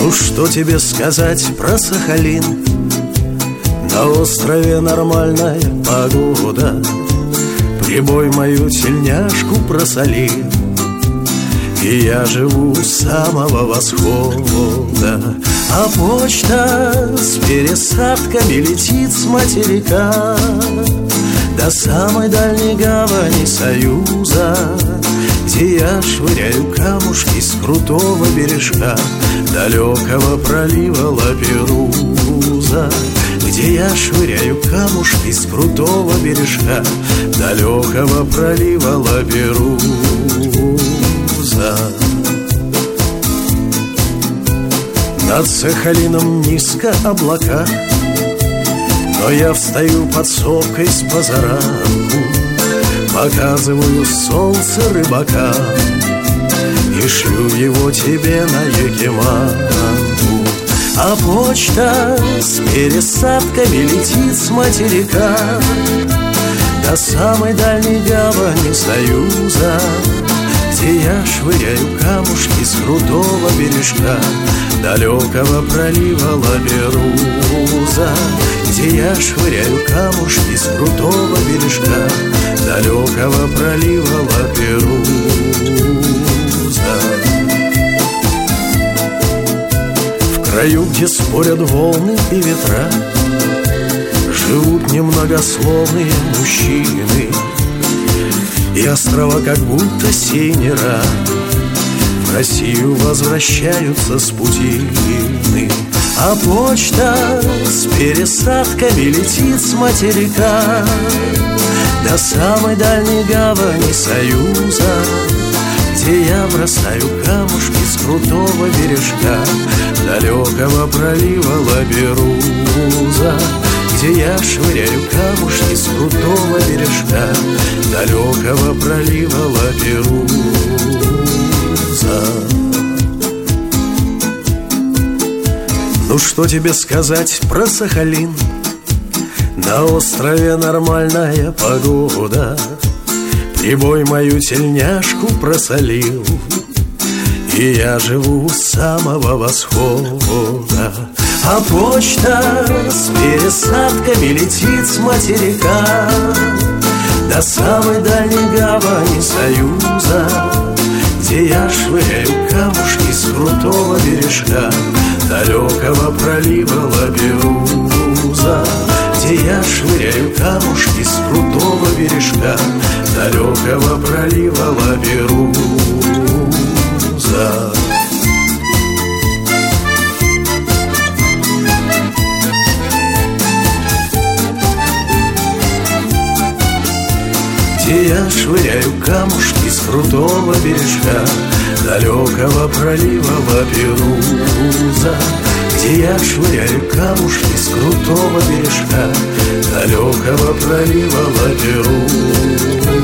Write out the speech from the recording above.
Ну что тебе сказать про Сахалин? На острове нормальная погода, прибой мою тельняшку просолил, и я живу с самого восхода. А почта с пересадками летит с материка до самой дальней гавани Союза, где я швыряю камушки с крутого бережка далекого пролива Лаперуза, где я швыряю камушки с крутого бережка далекого пролива Лаперуза. Над Сахалином низко облака, но я встаю под сопкой с позаранку, показываю солнце рыбака и шлю его тебе на Якиманку. А почта с пересадками летит с материка до самой дальней гавани Союза, где я швыряю камушки с крутого бережка далекого пролива Лаперуза, где я швыряю камушки с крутого бережка далекого пролива Лаперуза. В краю, где спорят волны и ветра, живут немногословные мужчины, и острова как будто сей не раз в Россию возвращаются с путины. А почта с пересадками летит с материка до самой дальней гавани Союза, где я бросаю камушки с крутого бережка далекого пролива Лаперуза, где я швыряю камушки с крутого бережка далекого пролива Лаперуза. Ну что тебе сказать про Сахалин? На острове нормальная погода, прибой мою тельняшку просолил, и я живу с самого восхода. А почта с пересадками летит с материка до самой дальней гавани Союза, где я швыряю камушки с крутого бережка далекого пролива Лаперуза, где я швыряю камушки с крутого бережка далекого пролива Лаперуза. Где я швыряю камушки с крутого бережка далекого пролива Лаперуза, где я швыряю камушки с крутого бережка далекого пролива Лаперуза.